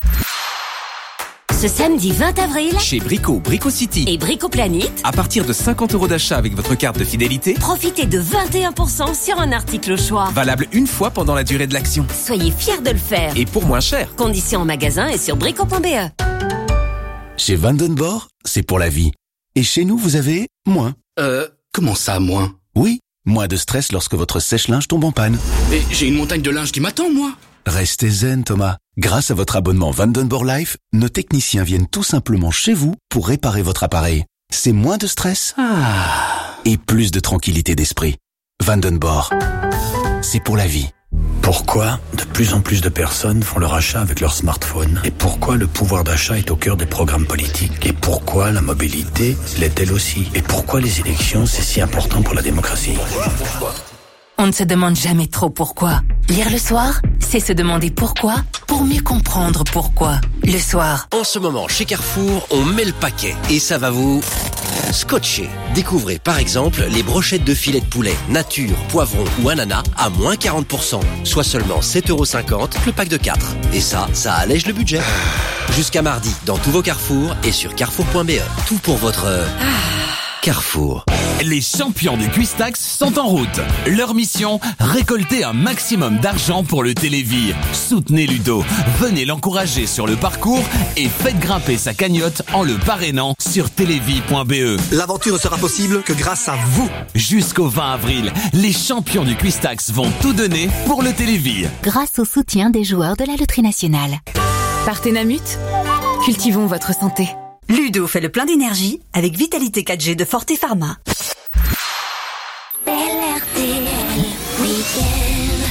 Ce samedi 20 avril, chez Brico City et Brico Planet, à partir de 50 € d'achat avec votre carte de fidélité, profitez de 21% sur un article au choix. Valable une fois pendant la durée de l'action. Soyez fiers de le faire. Et pour moins cher. Conditions en magasin et sur brico.be. Chez Vandenborg, c'est pour la vie. Et chez nous, vous avez moins. Comment ça, moins? Oui, moins de stress lorsque votre sèche-linge tombe en panne. Mais j'ai une montagne de linge qui m'attend, moi. Restez zen, Thomas. Grâce à votre abonnement Vandenborg Life, nos techniciens viennent tout simplement chez vous pour réparer votre appareil. C'est moins de stress et plus de tranquillité d'esprit. Vandenborg, c'est pour la vie. Pourquoi de plus en plus de personnes font leur achat avec leur smartphone? Et pourquoi le pouvoir d'achat est au cœur des programmes politiques? Et pourquoi la mobilité l'est-elle aussi? Et pourquoi les élections, c'est si important pour la démocratie? On ne se demande jamais trop pourquoi. Lire le soir, c'est se demander pourquoi pour mieux comprendre pourquoi. Le soir. En ce moment, chez Carrefour, on met le paquet et ça va vous scotcher. Découvrez par exemple les brochettes de filet de poulet nature, poivron ou ananas à moins 40%, soit seulement 7,50€ le pack de 4. Et ça allège le budget. Jusqu'à mardi, dans tous vos Carrefour et sur carrefour.be. Tout pour votre Carrefour. Les champions du Cuistax sont en route. Leur mission, récolter un maximum d'argent pour le Télévis. Soutenez Ludo, venez l'encourager sur le parcours et faites grimper sa cagnotte en le parrainant sur télévis.be. L'aventure ne sera possible que grâce à vous. Jusqu'au 20 avril, les champions du Cuistax vont tout donner pour le Télévis. Grâce au soutien des joueurs de la Loterie Nationale. Partenamut, cultivons votre santé. Ludo fait le plein d'énergie avec Vitalité 4G de Forte Pharma. Belle RTL Week-end.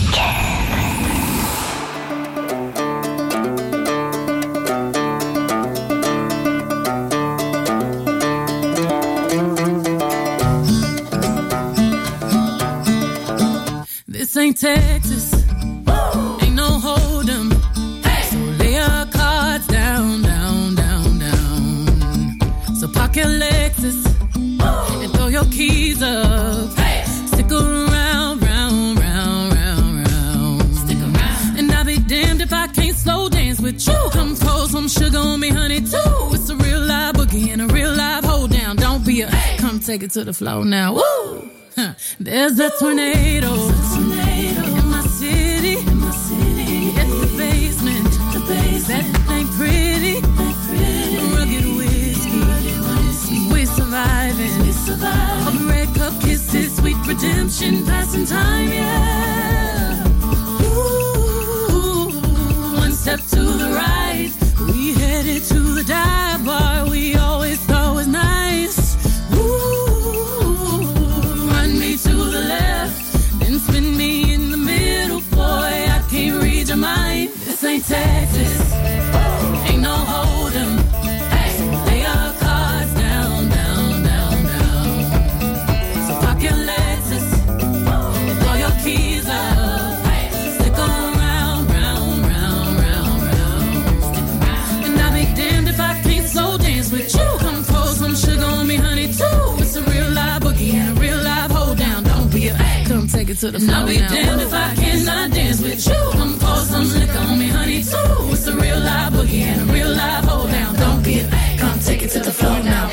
This ain't Texas. Ain't no hold'em. So lay your cards down, down, down, down. So park your Lexus and throw your keys up. Stick around, round, round, round, round. Stick around. And I'll be damned if I can't slow dance with you. Come pour some sugar on me, honey, too. It's a real live boogie and a real live hold down. Don't be a come take it to the floor now. Woo! There's a tornado in my city. It's the basement. That ain't pretty. Rugged whiskey. We surviving. Of red cup kisses, sweet redemption, passing time, yeah. Ooh, one step to the right. We headed to the dive bar we always thought was nice. To the left, then spin me in the middle, boy, I can't read your mind. This ain't Texas, ain't no hold'em. Lay your cards down, down, down, down. So park your Lexus, throw your keys up. Stick around, round, round, round, round. And I'll be damned if I can't slow dance with you. Come pour some sugar on me, honey, too. It's a real live boogie and a real live hold down. Don't be a come take it to the floor. I'll be damned if I cannot dance with you. Come pour some liquor on me, honey, too. It's a real live boogie and a real live hold down. Don't be a come take it to the floor now.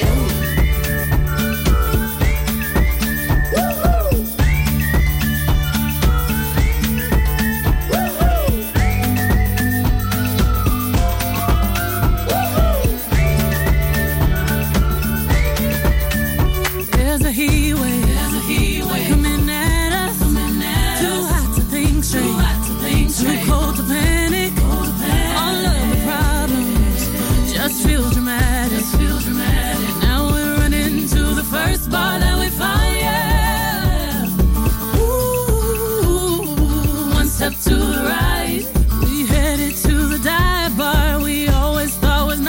There's a heat wave. Coming at us. Too hot to think straight. Too cold to panic. All of the problems just feel dramatic. Now we're running to the first bar that we find, yeah. Ooh, one step to the right. We headed to the dive bar we always thought was nice.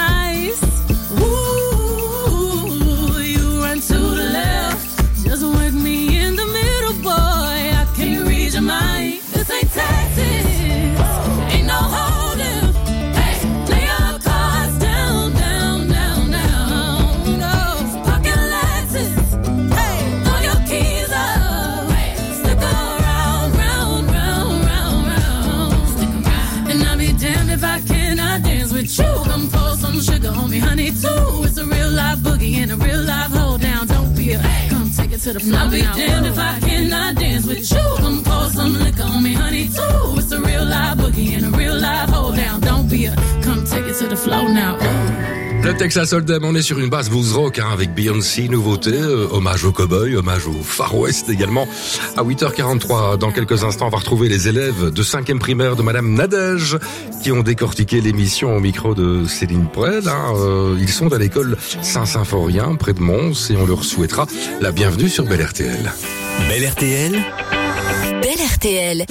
some sugar on me, honey, too. It's a real life boogie and a real life hold down. Don't be a come take it to the floor. I'll be damned if I cannot dance with you. Come pour some liquor on me, honey, too. It's a real life boogie and a real life hold down. Don't be a come take it to the floor now. Le Texas Hold'em, on est sur une base blues rock avec Beyoncé, nouveauté, hommage aux cow-boys, hommage au Far West également. À 8h43, dans quelques instants, on va retrouver les élèves de 5e primaire de Madame Nadège qui ont décortiqué l'émission au micro de Céline Prel. Ils sont à l'école Saint-Symphorien, près de Mons, et on leur souhaitera la bienvenue sur Bel RTL. Bel RTL. Bel RTL.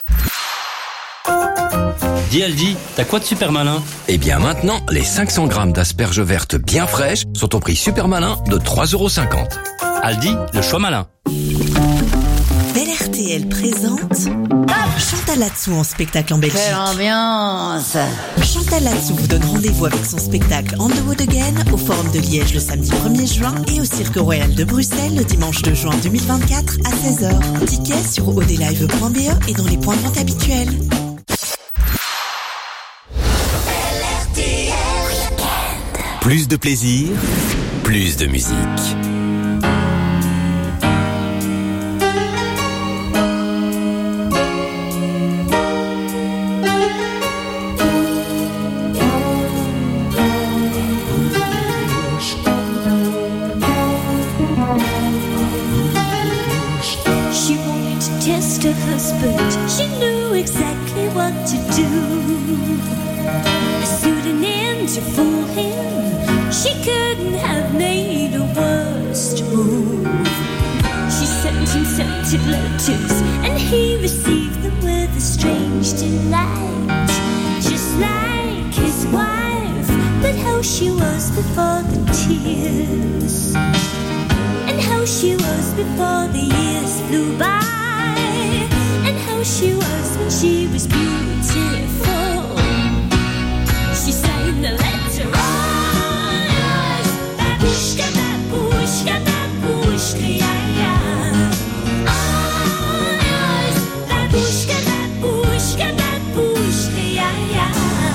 Dis Aldi, t'as quoi de super malin? Eh bien maintenant, les 500 grammes d'asperges vertes bien fraîches sont au prix super malin de 3,50 €. Aldi, le choix malin. Bel RTL présente Chantal Latsou en spectacle en Belgique. Quelle ambiance! Chantal Latsou vous donne rendez-vous avec son spectacle On the Wood Again au Forum de Liège le samedi 1er juin et au Cirque Royal de Bruxelles le dimanche 2 juin 2024 à 16h. Tickets sur odelive.be et dans les points de vente habituels. Plus de plaisir, plus de musique. She wanted to test her husband. She knew exactly what to do. Suiting in to fool him. She couldn't have made a worse move. She sent him scented letters, and he received them with a strange delight. Just like his wife, but how she was before the tears, and how she was before the years flew by, and how she was when she was beautiful. She sang the letter on. Babushka, babushka, babushka, yeah, yeah. Oh, yes. Babushka, babushka, babushka, yeah, yeah.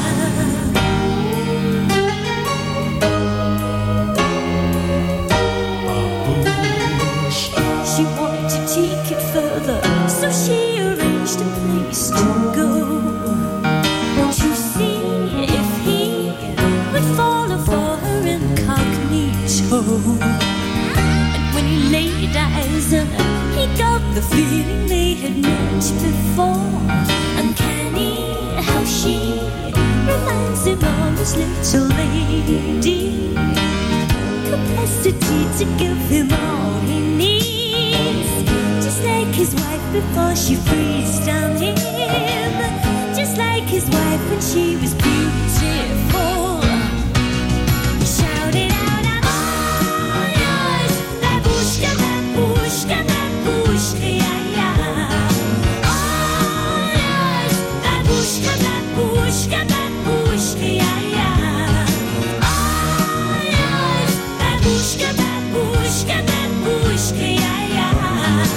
She wanted to take it further, so she arranged a place to go, to see if he would follow for her incognito. And when he laid eyes on her, he got the feeling they had met before. Uncanny how she reminds him of his little lady. Capacity to give him all he needs, just like his wife before she freezed on him, just like his wife when she was beautiful. He shouted out, I'm all yours, babushka, babushka, babushka, yeah, yeah. All yours, babushka, babushka, babushka, yeah, yeah. All yours, babushka, babushka, babushka, yeah, yeah.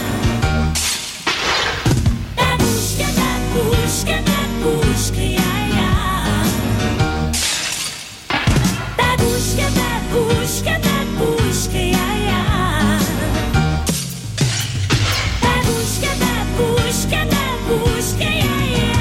Babushka, babushka, babushka, yeah, yeah. Babushka, babushka, babushka, yeah, yeah. Babushka, babushka, babushka, yeah, yeah.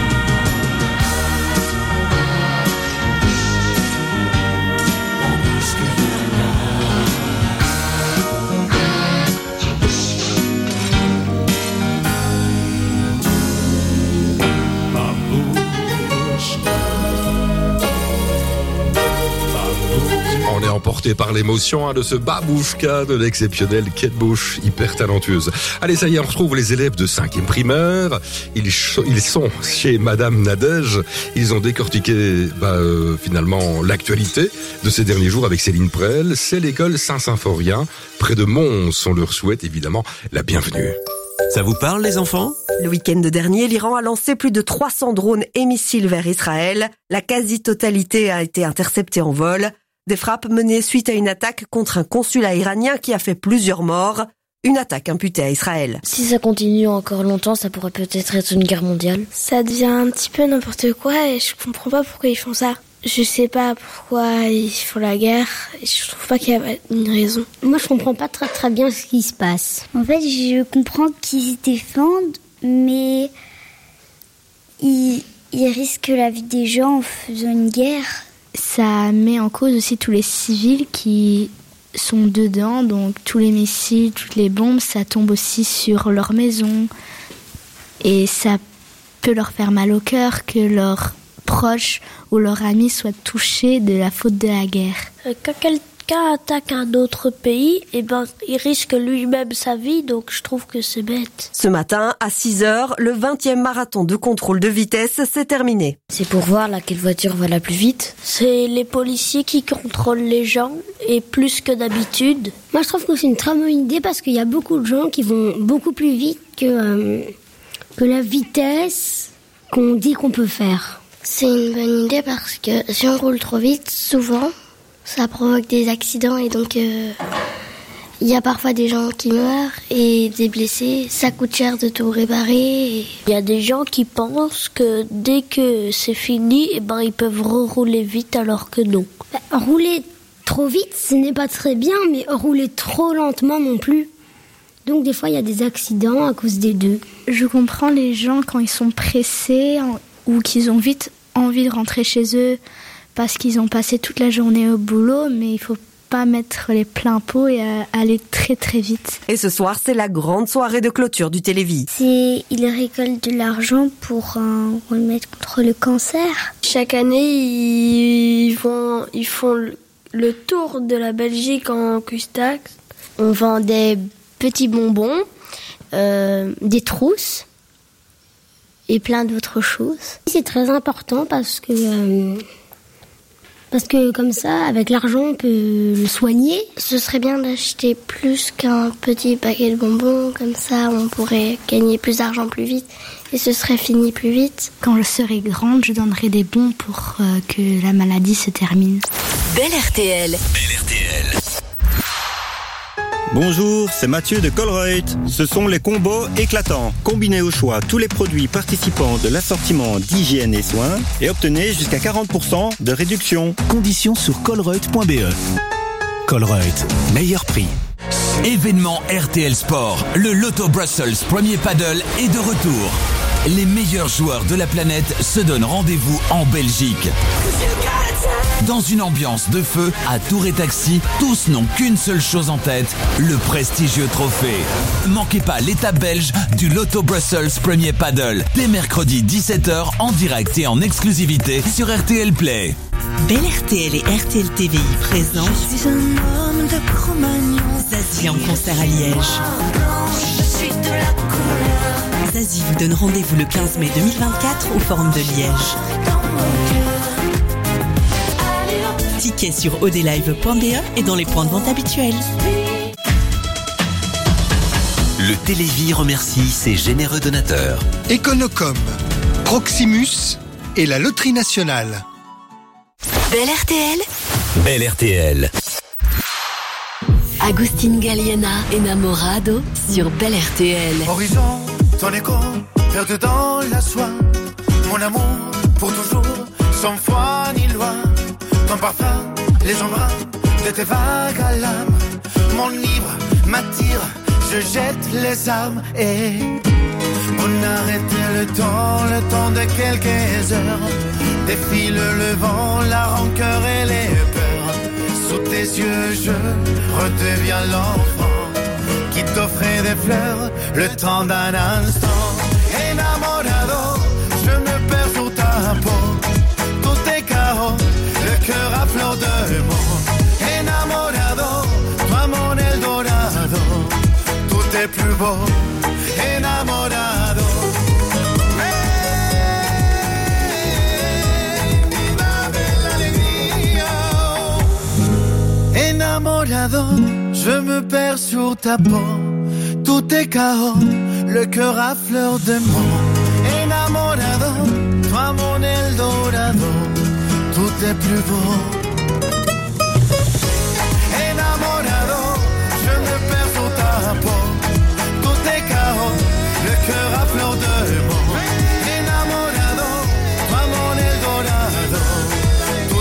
On est emporté par l'émotion de ce babouchka de l'exceptionnel Kate Bush, hyper talentueuse. Allez, ça y est, on retrouve les élèves de 5e primaire. Ils sont chez Madame Nadège. Ils ont décortiqué finalement l'actualité de ces derniers jours avec Céline Prel. C'est l'école Saint-Symphorien, près de Mons. On leur souhaite évidemment la bienvenue. Ça vous parle, les enfants? Le week-end dernier, l'Iran a lancé plus de 300 drones et missiles vers Israël. La quasi-totalité a été interceptée en vol. Des frappes menées suite à une attaque contre un consulat iranien qui a fait plusieurs morts. Une attaque imputée à Israël. Si ça continue encore longtemps, ça pourrait peut-être être une guerre mondiale. Ça devient un petit peu n'importe quoi et je comprends pas pourquoi ils font ça. Je sais pas pourquoi ils font la guerre. Je trouve pas qu'il y a une raison. Moi, je comprends pas très bien ce qui se passe. En fait, je comprends qu'ils se défendent, mais ils risquent la vie des gens en faisant une guerre. Ça met en cause aussi tous les civils qui sont dedans, donc tous les missiles, toutes les bombes, ça tombe aussi sur leur maison. Et ça peut leur faire mal au cœur que leurs proches ou leurs amis soient touchés de la faute de la guerre. Quand quelqu'un attaque un autre pays, il risque lui-même sa vie, donc je trouve que c'est bête. Ce matin, à 6h, le 20e marathon de contrôle de vitesse s'est terminé. C'est pour voir laquelle voiture va la plus vite. C'est les policiers qui contrôlent les gens, et plus que d'habitude. Moi, je trouve que c'est une très bonne idée parce qu'il y a beaucoup de gens qui vont beaucoup plus vite que la vitesse qu'on dit qu'on peut faire. C'est une bonne idée parce que si on roule trop vite, souvent, ça provoque des accidents et donc il y a parfois des gens qui meurent et des blessés. Ça coûte cher de tout réparer. Il y a des gens qui pensent que dès que c'est fini, ils peuvent rouler vite alors que non. Rouler trop vite, ce n'est pas très bien, mais rouler trop lentement non plus. Donc des fois, il y a des accidents à cause des deux. Je comprends les gens quand ils sont pressés ou qu'ils ont vite envie de rentrer chez eux parce qu'ils ont passé toute la journée au boulot, mais il faut pas mettre les pleins pots et aller très très vite. Et ce soir, c'est la grande soirée de clôture du Télévis. Ils récoltent de l'argent pour remettre contre le cancer. Chaque année, ils font le tour de la Belgique en Custax. On vend des petits bonbons, des trousses et plein d'autres choses. C'est très important parce que comme ça, avec l'argent, on peut le soigner. Ce serait bien d'acheter plus qu'un petit paquet de bonbons, comme ça on pourrait gagner plus d'argent plus vite et ce serait fini plus vite. Quand je serai grande, je donnerai des bons pour que la maladie se termine. Belle RTL. Belle RTL. Bonjour, c'est Mathieu de Colruyt. Ce sont les combos éclatants. Combinez au choix tous les produits participants de l'assortiment d'hygiène et soins et obtenez jusqu'à 40% de réduction. Conditions sur colruyt.be. Colruyt, meilleur prix. Événement RTL Sport, le Lotto Brussels premier paddle est de retour. Les meilleurs joueurs de la planète se donnent rendez-vous en Belgique. Dans une ambiance de feu, à Tour et Taxi, tous n'ont qu'une seule chose en tête, le prestigieux trophée. Manquez pas l'étape belge du Lotto Brussels premier paddle, dès mercredi 17h en direct et en exclusivité sur RTL Play. Belle RTL et RTL TVI présentent Zazie en concert à Liège. Zazie vous donne rendez-vous le 15 mai 2024 au Forum de Liège. Tickets sur odelive.be et dans les points de vente habituels. Le Télévis remercie ses généreux donateurs. Econocom, Proximus et la Loterie Nationale. Belle RTL. Belle RTL. Agustin Galliana, Enamorado sur Belle RTL. Horizon, ton écho, perdu dans la soie. Mon amour, pour toujours, sans foi ni loi. Ton parfum, les embruns de tes vagues à l'âme. Mon livre m'attire, je jette les armes et on arrêtait le temps de quelques heures. Défile le vent, la rancœur et les peurs. Sous tes yeux, je redeviens l'enfant qui t'offrait des fleurs, le temps d'un instant. Enamorado, je me perds sur ta peau. Tout est chaos, le cœur à fleur de mots. Enamorado, toi mon Eldorado. Tout est plus beau, enamorado. Enamorado, je me perds sur ta peau. Tout est chaos, le cœur à fleur de mots. Enamorado, toi mon Eldorado. Tout est plus beau. Enamorado, je me perds sur ta peau. Tout est chaos, le cœur à fleur de mots. Enamorado, toi mon Eldorado.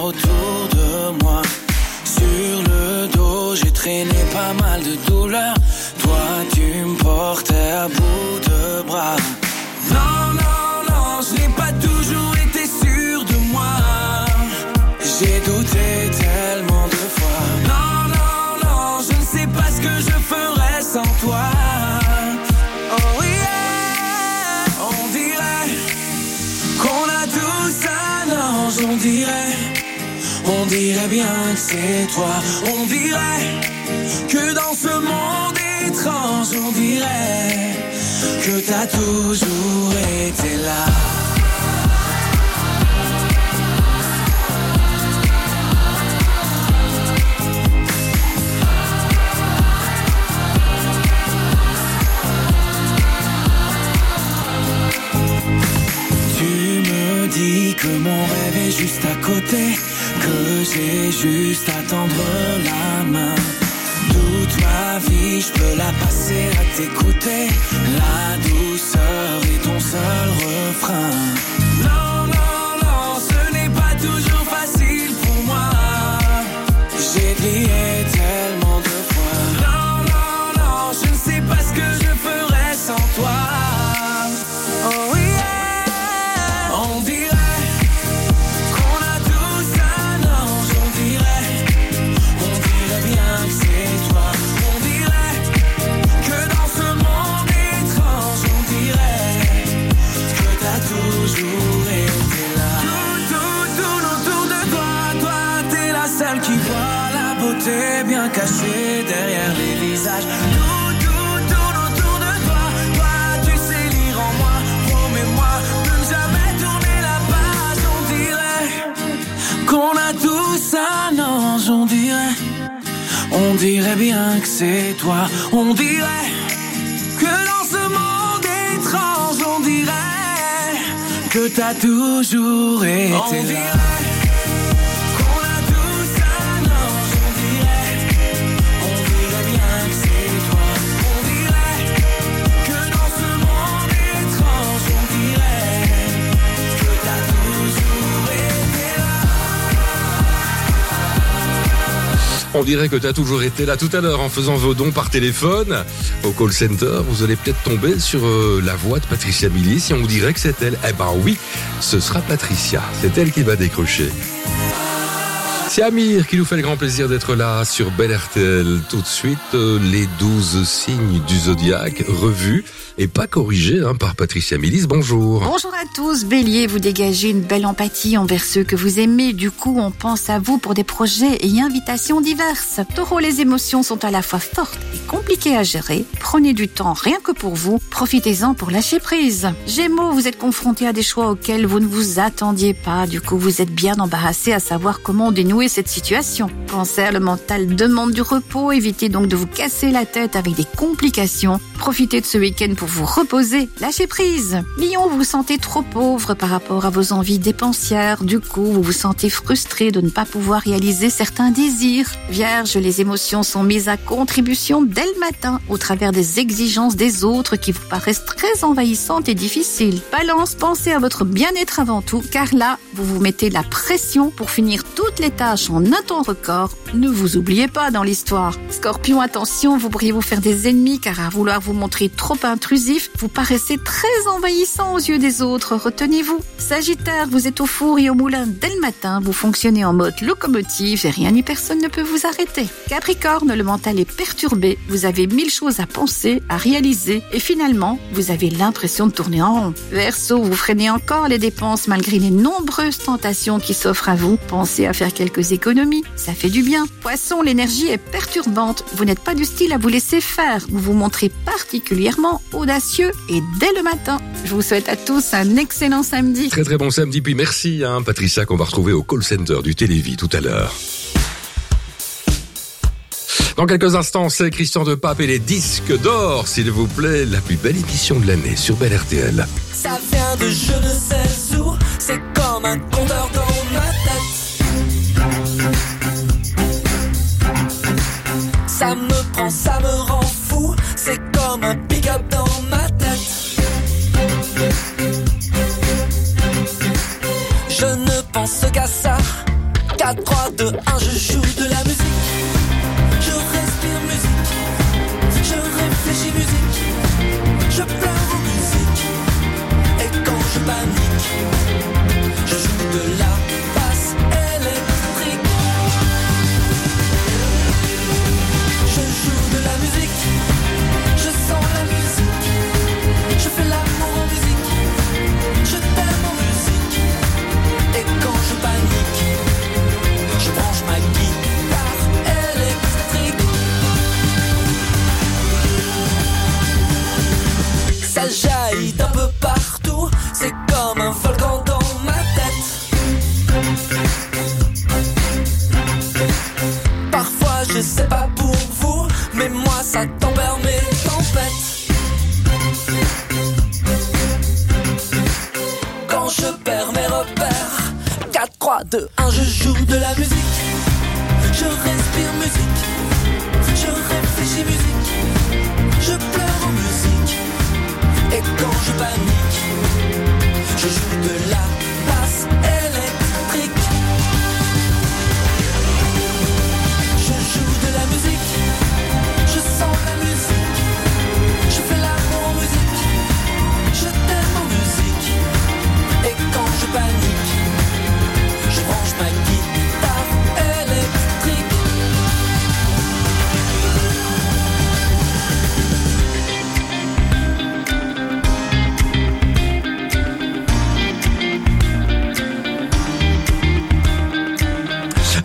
autour de moi. Sur le dos, j'ai traîné pas mal de douleurs. Toi, tu me portais à bout de bras. Non, non, non, je n'ai pas toujours été sûr de moi. J'ai douté tellement de fois. Non, non, non, je ne sais pas ce que je ferais sans toi. Oh yeah, on dirait qu'on a tous un ange, on dirait bien que c'est toi. On dirait que dans ce monde étrange, on dirait que t'as toujours été là. Dis que mon rêve est juste à côté, que j'ai juste à tendre la main. Toute ma vie, je peux la passer à t'écouter. La douceur est ton seul refrain. Non, non, non, ce n'est pas toujours facile pour moi. J'ai crié tellement de fois. Non, non, non, je ne sais pas ce que je ferais sans toi. Oh oui. T'es bien caché derrière les visages. Tout autour de toi. Toi, tu sais lire en moi. Promets-moi de ne jamais tourner la page. On dirait qu'on a tous un ange. On dirait bien que c'est toi. On dirait que dans ce monde étrange, on dirait que t'as toujours été là. On dirait que tu as toujours été là. Tout à l'heure, en faisant vos dons par téléphone au call center, vous allez peut-être tomber sur la voix de Patricia Milly. Si on vous dirait que c'est elle, eh ben oui, ce sera Patricia. C'est elle qui va décrocher. C'est Amir qui nous fait le grand plaisir d'être là sur Bel RTL. Tout de suite, les 12 signes du zodiaque revus et pas corrigés par Patricia Milly. Bonjour. Bonjour à tous. Bélier, vous dégagez une belle empathie envers ceux que vous aimez. Du coup, on pense à vous pour des projets et invitations diverses. Taureau, les émotions sont à la fois fortes et compliquées à gérer. Prenez du temps rien que pour vous. Profitez-en pour lâcher prise. Gémeaux, vous êtes confrontés à des choix auxquels vous ne vous attendiez pas. Du coup, vous êtes bien embarrassé à savoir comment dénouer cette situation. Cancer, le mental demande du repos. Évitez donc de vous casser la tête avec des complications. Profitez de ce week-end pour vous reposer, lâchez prise. Lion, vous vous sentez trop pauvre par rapport à vos envies dépensières. Du coup, vous vous sentez frustré de ne pas pouvoir réaliser certains désirs. Vierge, les émotions sont mises à contribution dès le matin au travers des exigences des autres qui vous paraissent très envahissantes et difficiles. Balance, pensez à votre bien-être avant tout, car là, vous vous mettez la pression pour finir toutes les tâches en un temps record. Ne vous oubliez pas dans l'histoire. Scorpion, attention, vous pourriez vous faire des ennemis car à vouloir vous montrer trop intrusif, vous paraissez très envahissant aux yeux des autres. Retenez-vous. Sagittaire, vous êtes au four et au moulin dès le matin. Vous fonctionnez en mode locomotive et rien ni personne ne peut vous arrêter. Capricorne, le mental est perturbé. Vous avez 1000 choses à penser, à réaliser et finalement, vous avez l'impression de tourner en rond. Verseau, vous freinez encore les dépenses malgré les nombreuses tentations qui s'offrent à vous. Pensez à faire quelques économies, ça fait du bien. Poisson, l'énergie est perturbante. Vous n'êtes pas du style à vous laisser faire. Vous vous montrez particulièrement audacieux et dès le matin. Je vous souhaite à tous un excellent samedi. Très très bon samedi, puis merci Patricia qu'on va retrouver au call center du Télévis tout à l'heure. Dans quelques instants, c'est Christian de Pape et les disques d'or, s'il vous plaît, la plus belle émission de l'année sur Bel RTL. Ça vient de je ne sais où, c'est comme un compteur dans ma tête. Ça me prend, ça me rend fou, c'est comme un pick-up dans ma tête. Je ne pense qu'à ça, qu'à 4, 3, 2, 1, je joue de la musique. Je respire musique. Je réfléchis musique. Je pleure en musique. Et quand je panique, je joue de la basse électrique. Je joue de la musique. Je sens la musique. Je fais l'amour en musique. Je t'aime en musique. Et quand je panique, je branche ma guitare électrique. Ça jaillit d'un peu partout. C'est comme un volcan dans ma tête. Parfois je sais pas pour vous, mais moi ça tempère mes tempêtes. Quand je perds mes repères, 4, 3, 2, 1, je joue de la musique. Je respire musique. Je réfléchis musique. Je pleure en musique. Et quand je panique, je joue de la basse électrique.